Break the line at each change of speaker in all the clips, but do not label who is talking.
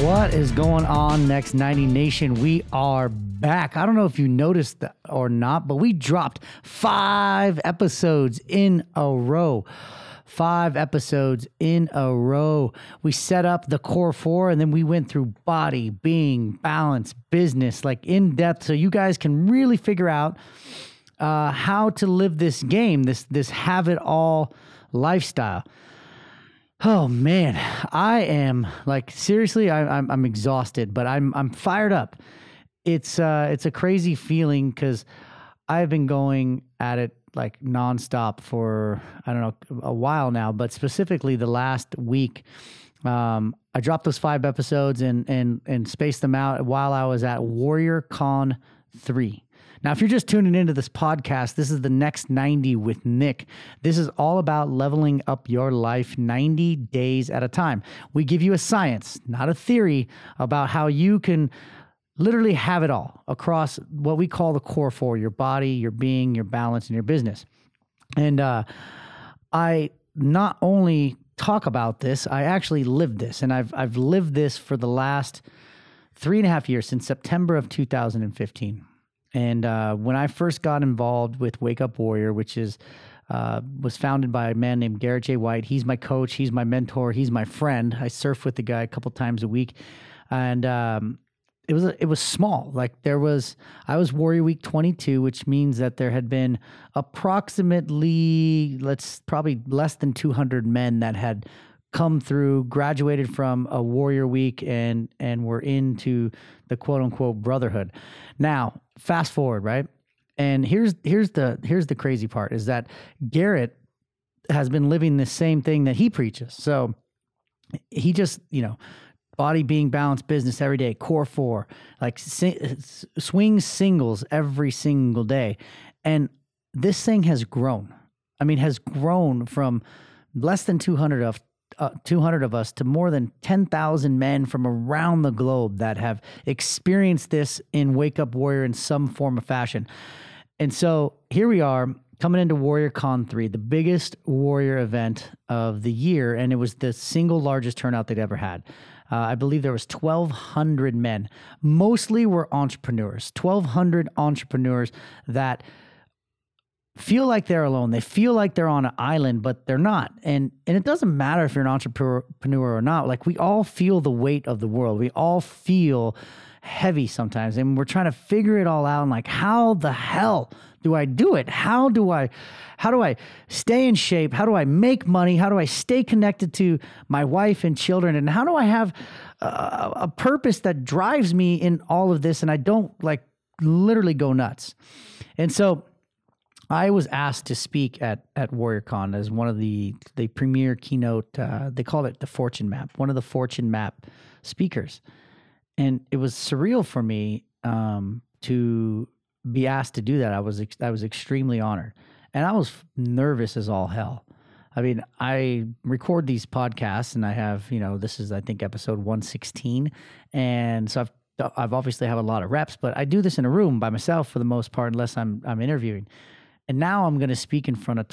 What is going on, Next 90 Nation? We are back. I don't know if you noticed that or not, but we dropped 5 episodes in a row. 5 episodes in a row. We set up the core 4, and then we went through body, being, balance, business, like in depth, so you guys can really figure out how to live this game, this have it all lifestyle. Oh man, I am like seriously, I'm exhausted, but I'm fired up. It's a crazy feeling because I've been going at it like nonstop for I don't know a while now, but specifically the last week, I dropped those 5 episodes and spaced them out while I was at Warrior Con 3. Now, if you're just tuning into this podcast, this is the Next 90 with Nick. This is all about leveling up your life 90 days at a time. We give you a science, not a theory, about how you can literally have it all across what we call the core 4, your body, your being, your balance, and your business. And I not only talk about this, I actually live this. And I've lived this for the last 3.5 years, since September of 2015. And when I first got involved with Wake Up Warrior, which was founded by a man named Garrett J. White, he's my coach, he's my mentor, he's my friend. I surf with the guy a couple times a week, and it was small. Like I was Warrior Week 22, which means that there had been approximately, probably less than 200 men that had come through, graduated from a Warrior Week, and were into the quote unquote brotherhood. Now, fast forward, right? And here's the crazy part is that Garrett has been living the same thing that he preaches. So he just, body, being, balance, business every day, core 4, like swing singles every single day. And this thing has grown. I mean, has grown from less than 200 of us to more than 10,000 men from around the globe that have experienced this in Wake Up Warrior in some form of fashion. And so here we are coming into Warrior Con 3, the biggest warrior event of the year, and it was the single largest turnout they'd ever had. I believe there was 1,200 men. Mostly were entrepreneurs, 1,200 entrepreneurs that feel like they're alone. They feel like they're on an island, but they're not. And it doesn't matter if you're an entrepreneur or not. Like, we all feel the weight of the world. We all feel heavy sometimes, and we're trying to figure it all out. And like, how the hell do I do it? How do I stay in shape? How do I make money? How do I stay connected to my wife and children? And how do I have a purpose that drives me in all of this? And I don't like literally go nuts. And so I was asked to speak at WarriorCon as one of the premier keynote, they call it the Fortune Map, one of the Fortune Map speakers. And it was surreal for me to be asked to do that. I was extremely honored. And I was nervous as all hell. I mean, I record these podcasts and I have, this is, I think, episode 116. And so I've obviously have a lot of reps, but I do this in a room by myself for the most part, unless I'm interviewing. And now I'm going to speak in front of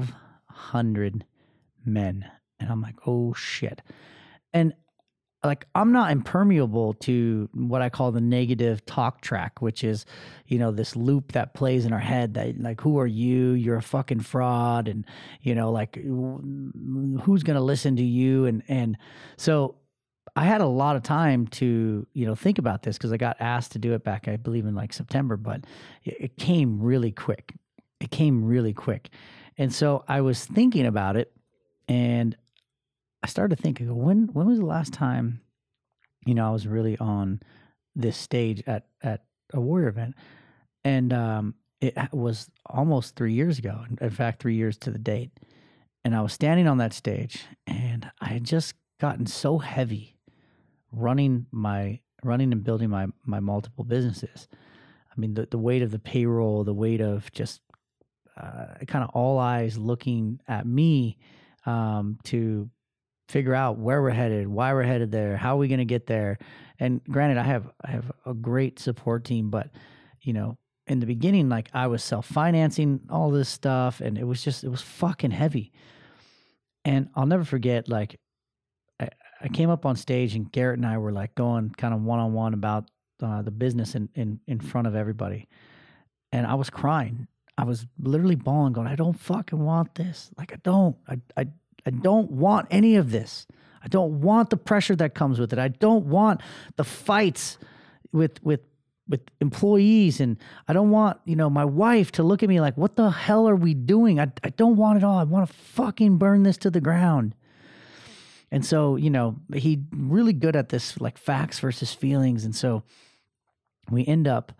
1,200 men. And I'm like, oh shit. And like, I'm not impermeable to what I call the negative talk track, which is, this loop that plays in our head that like, who are you? You're a fucking fraud. And, like, who's going to listen to you? And so I had a lot of time to, think about this because I got asked to do it back, I believe, in like September, but it came really quick. And so I was thinking about it, and I started thinking, when was the last time, I was really on this stage at a Warrior event? And it was almost 3 years ago. In fact, 3 years to the date. And I was standing on that stage, and I had just gotten so heavy running and building my multiple businesses. I mean, the weight of the payroll, the weight of just kind of all eyes looking at me to figure out where we're headed, why we're headed there, how are we going to get there. And granted, I have a great support team, but in the beginning, like, I was self-financing all this stuff, and it was fucking heavy. And I'll never forget, like, I came up on stage and Garrett and I were like going kind of one-on-one about the business in front of everybody. And I was crying. I was literally bawling, going, I don't fucking want this. Like, I don't want any of this. I don't want the pressure that comes with it. I don't want the fights with employees, and I don't want, my wife to look at me like, what the hell are we doing? I don't want it all. I want to fucking burn this to the ground. And so, he really good at this, like facts versus feelings. And so we end up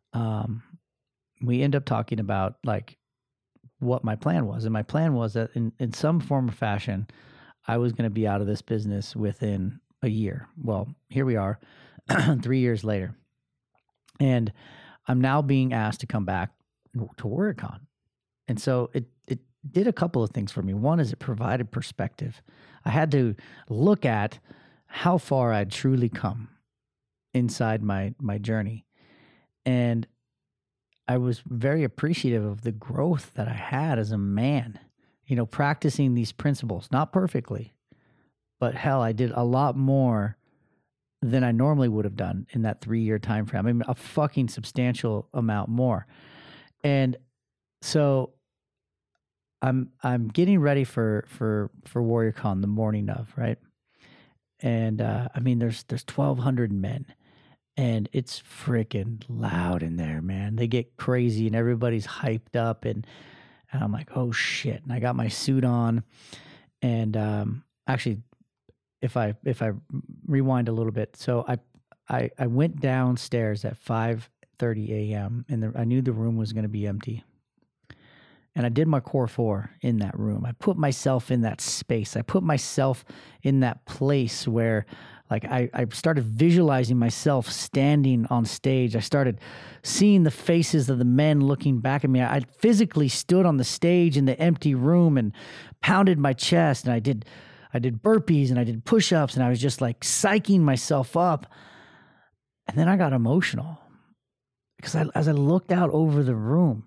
talking about like what my plan was. And my plan was that in some form or fashion, I was going to be out of this business within a year. Well, here we are 3 years later. And I'm now being asked to come back to WarriorCon. And so it did a couple of things for me. One is it provided perspective. I had to look at how far I'd truly come inside my journey. And I was very appreciative of the growth that I had as a man, practicing these principles, not perfectly, but hell, I did a lot more than I normally would have done in that 3-year time frame. I mean, a fucking substantial amount more. And so I'm getting ready for WarriorCon the morning of, right? And I mean, there's 1,200 men, and it's freaking loud in there, man. They get crazy, and everybody's hyped up, and I'm like, oh shit! And I got my suit on, and actually, if I rewind a little bit, so I went downstairs at 5:30 a.m. and I knew the room was going to be empty. And I did my core 4 in that room. I put myself in that space. I put myself in that place where, like, I started visualizing myself standing on stage. I started seeing the faces of the men looking back at me. I physically stood on the stage in the empty room and pounded my chest. And I did burpees and I did push-ups, and I was just like psyching myself up. And then I got emotional because as I looked out over the room,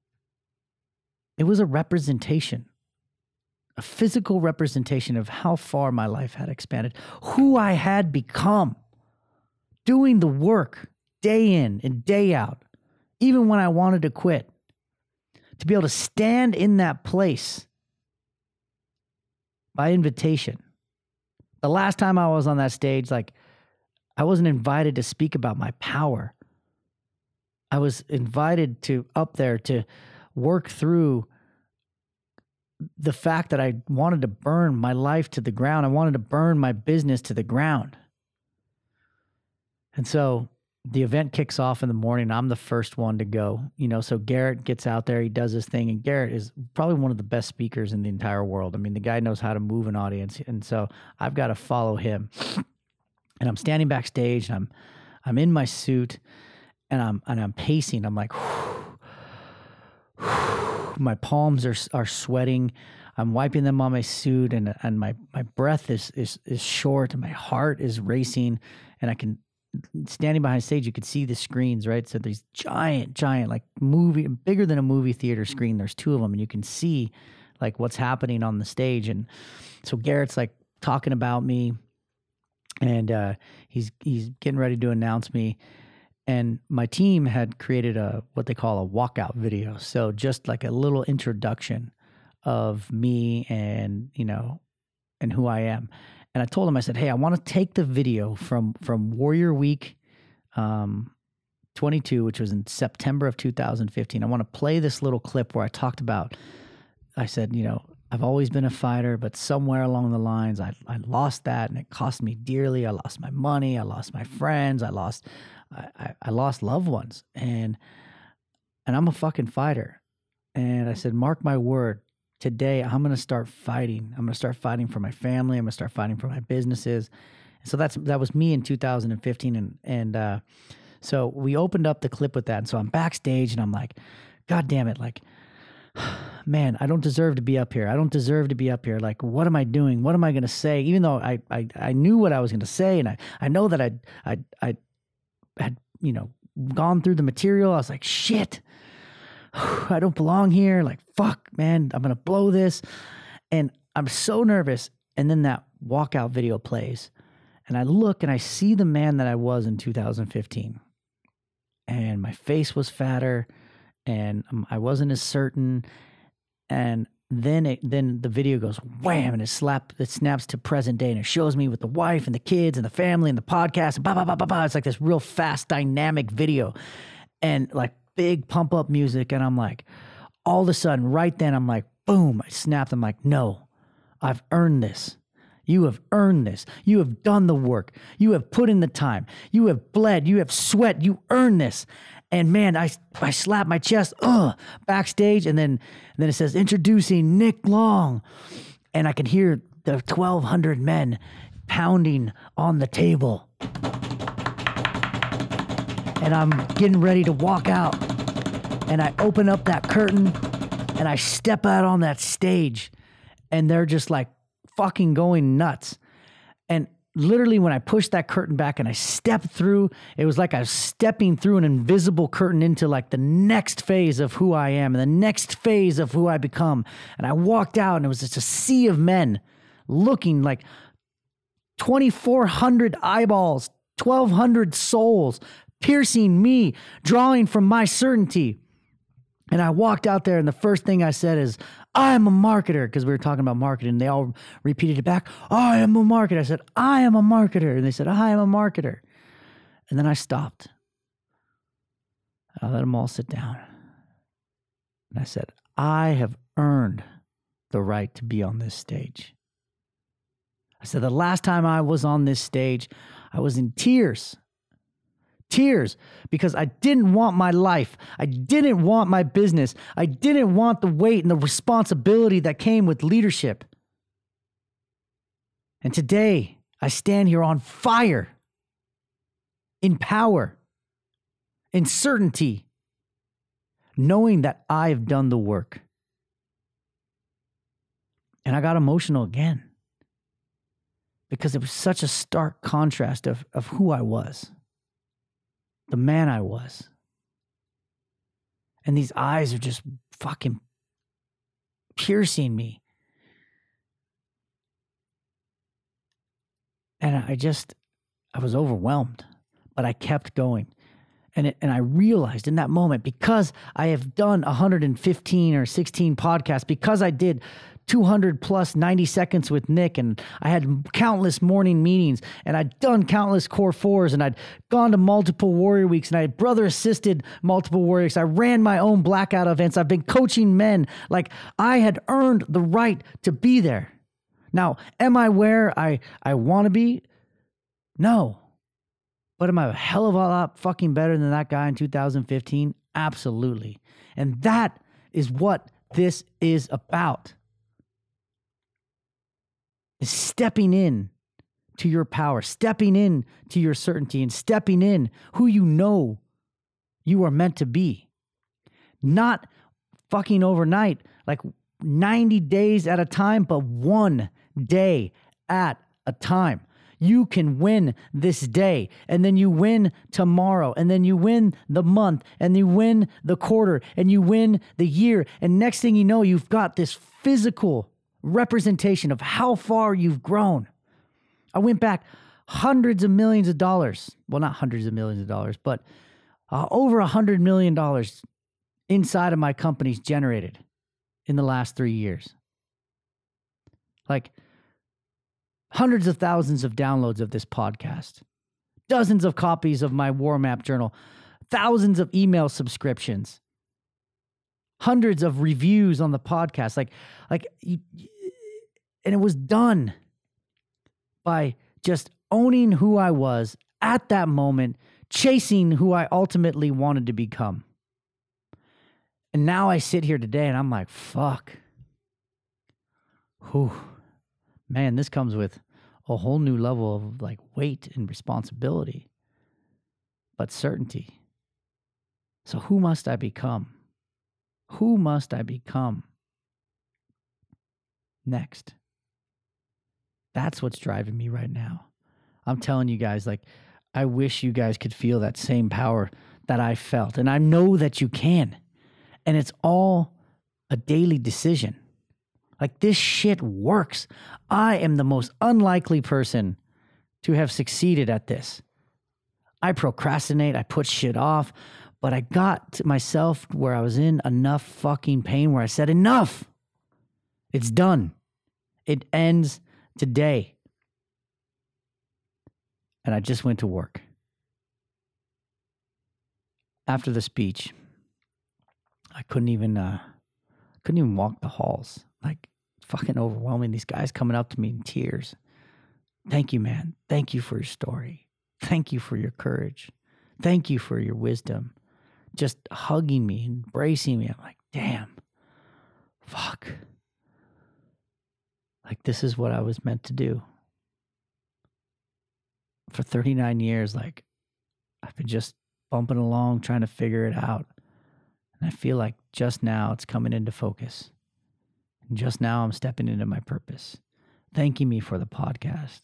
it was a representation, a physical representation of how far my life had expanded, who I had become, doing the work day in and day out, even when I wanted to quit, to be able to stand in that place by invitation. The last time I was on that stage, like, I wasn't invited to speak about my power. I was invited to up there to work through the fact that I wanted to burn my life to the ground. I wanted to burn my business to the ground. And so the event kicks off in the morning. I'm the first one to go, so Garrett gets out there, he does his thing, and Garrett is probably one of the best speakers in the entire world. I mean, the guy knows how to move an audience. And so I've got to follow him. And I'm standing backstage, and I'm in my suit, and I'm pacing. I'm like, my palms are sweating. I'm wiping them on my suit, and my breath is short, and my heart is racing, and I can, standing behind stage, you could see the screens, right? So these giant, like movie, bigger than a movie theater screen. There's 2 of them, and you can see like what's happening on the stage. And so Garrett's like talking about me, and he's getting ready to announce me. And my team had created what they call a walkout video. So just like a little introduction of me and, and who I am. And I told him, I said, hey, I want to take the video from Warrior Week 22, which was in September of 2015. I want to play this little clip where I talked about, I said, I've always been a fighter, but somewhere along the lines, I lost that, and it cost me dearly. I lost my money. I lost my friends. I lost loved ones, and I'm a fucking fighter. And I said, mark my word, today I'm going to start fighting. I'm going to start fighting for my family. I'm going to start fighting for my businesses. And so that was me in 2015. And so we opened up the clip with that. And so I'm backstage, and I'm like, God damn it. Like, man, I don't deserve to be up here. I don't deserve to be up here. Like, what am I doing? What am I going to say? Even though I knew what I was going to say, and I know that I had, gone through the material. I was like, shit, I don't belong here. Like, fuck, man, I'm going to blow this. And I'm so nervous. And then that walkout video plays. And I look and I see the man that I was in 2015. And my face was fatter and I wasn't as certain. And then the video goes wham, and it snaps to present day, and it shows me with the wife and the kids and the family and the podcast and blah, blah, blah, blah, blah. It's like this real fast, dynamic video and like big pump up music. And I'm like, all of a sudden, right then, I'm like, boom, I snapped. I'm like, no, I've earned this. You have earned this. You have done the work. You have put in the time. You have bled. You have sweat. You earned this. And man, I slapped my chest backstage, and then it says, introducing Nick Long. And I can hear the 1,200 men pounding on the table. And I'm getting ready to walk out. And I open up that curtain, and I step out on that stage, and they're just like fucking going nuts. And literally when I pushed that curtain back and I stepped through, it was like I was stepping through an invisible curtain into like the next phase of who I am and the next phase of who I become. And I walked out, and it was just a sea of men looking like 2,400 eyeballs, 1,200 souls piercing me, drawing from my certainty. And I walked out there, and the first thing I said is, I am a marketer, because we were talking about marketing. They all repeated it back. I am a marketer. I said, I am a marketer. And they said, I am a marketer. And then I stopped. I let them all sit down. And I said, I have earned the right to be on this stage. I said, the last time I was on this stage, I was in tears. Tears, because I didn't want my life. I didn't want my business. I didn't want the weight and the responsibility that came with leadership. And today, I stand here on fire, in power, in certainty, knowing that I've done the work. And I got emotional again, because it was such a stark contrast of who I was. The man I was. And these eyes are just fucking piercing me. And I was overwhelmed, but I kept going. And I realized in that moment, because I have done 115 or 16 podcasts, because I did 200 plus 90 seconds with Nick, and I had countless morning meetings, and I'd done countless core fours, and I'd gone to multiple warrior weeks, and I had brother assisted multiple warrior weeks. I ran my own blackout events. I've been coaching men. Like, I had earned the right to be there. Now, am I where I want to be? No. But am I a hell of a lot fucking better than that guy in 2015? Absolutely. And that is what this is about. Is stepping in to your power, stepping in to your certainty, and stepping in who you know you are meant to be. Not fucking overnight, like 90 days at a time, but one day at a time. You can win this day, and then you win tomorrow, and then you win the month, and you win the quarter, and you win the year. And next thing you know, you've got this physical representation of how far you've grown. I went back hundreds of millions of dollars. Well, not hundreds of millions of dollars, but over $100 million inside of my companies generated in the last 3 years. Like hundreds of thousands of downloads of this podcast, dozens of copies of my War Map journal, thousands of email subscriptions, hundreds of reviews on the podcast. And it was done by just owning who I was at that moment, chasing who I ultimately wanted to become. And now I sit here today and I'm like, fuck. Whew. Man, this comes with a whole new level of like weight and responsibility, but certainty. So who must I become? Who must I become next? That's what's driving me right now. I'm telling you guys, like, I wish you guys could feel that same power that I felt. And I know that you can. And it's all a daily decision. Like, this shit works. I am the most unlikely person to have succeeded at this. I procrastinate, I put shit off, but I got to myself where I was in enough fucking pain where I said, enough. It's done. It ends today. And I just went to work. After the speech, I couldn't even walk the halls. Like, fucking overwhelming. These guys coming up to me in tears. Thank you, man. Thank you for your story. Thank you for your courage. Thank you for your wisdom. Just hugging me, embracing me. I'm like, damn, fuck. Like, this is what I was meant to do. For 39 years, like, I've been just bumping along, trying to figure it out. And I feel like just now it's coming into focus. And just now I'm stepping into my purpose. Thanking me for the podcast.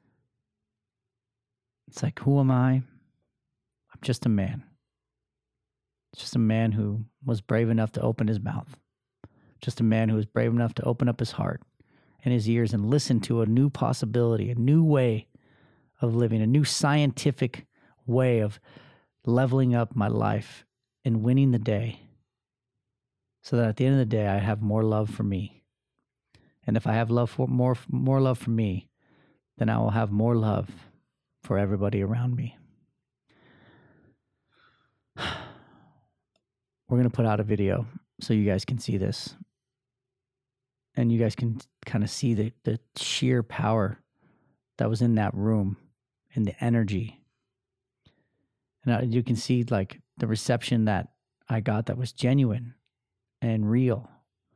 It's like, who am I? I'm just a man. Just a man who was brave enough to open his mouth. Just a man who was brave enough to open up his heart and his ears and listen to a new possibility, a new way of living, a new scientific way of leveling up my life and winning the day, so that at the end of the day, I have more love for me. And if I have love for more love for me, then I will have more love for everybody around me. We're going to put out a video so you guys can see this. And you guys can kind of see the sheer power that was in that room and the energy. And you can see like the reception that I got that was genuine and real.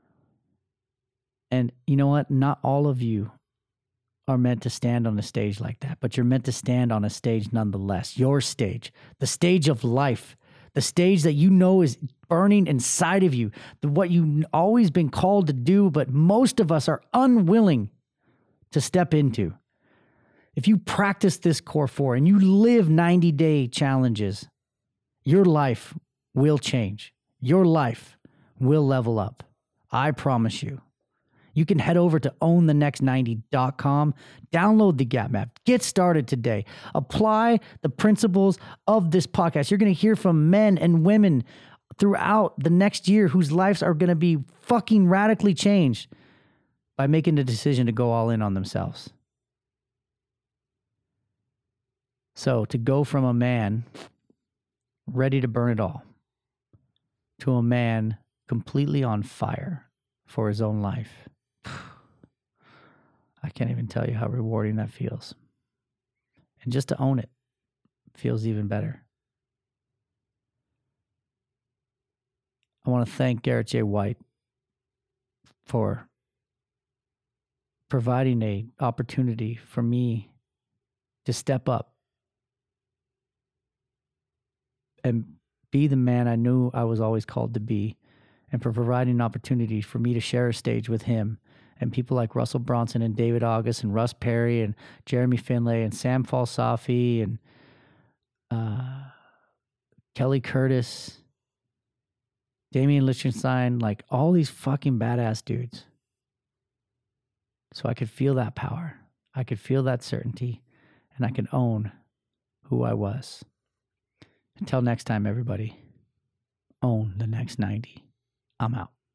And you know what? Not all of you are meant to stand on a stage like that, but you're meant to stand on a stage nonetheless. Your stage, the stage of life, the stage that you know is burning inside of you, what you've always been called to do, but most of us are unwilling to step into. If you practice this Core 4 and you live 90-day challenges, your life will change. Your life will level up. I promise you. You can head over to ownthenext90.com, download the Gap Map, get started today. Apply the principles of this podcast. You're going to hear from men and women throughout the next year whose lives are going to be fucking radically changed by making the decision to go all in on themselves. So to go from a man ready to burn it all to a man completely on fire for his own life, I can't even tell you how rewarding that feels. And just to own it feels even better. I want to thank Garrett J. White for providing an opportunity for me to step up and be the man I knew I was always called to be, and for providing an opportunity for me to share a stage with him and people like Russell Bronson and David August and Russ Perry and Jeremy Finlay and Sam Falsafi and Kelly Curtis, Damian Lichtenstein, like all these fucking badass dudes. So I could feel that power. I could feel that certainty, and I could own who I was. Until next time, everybody, own the next 90. I'm out.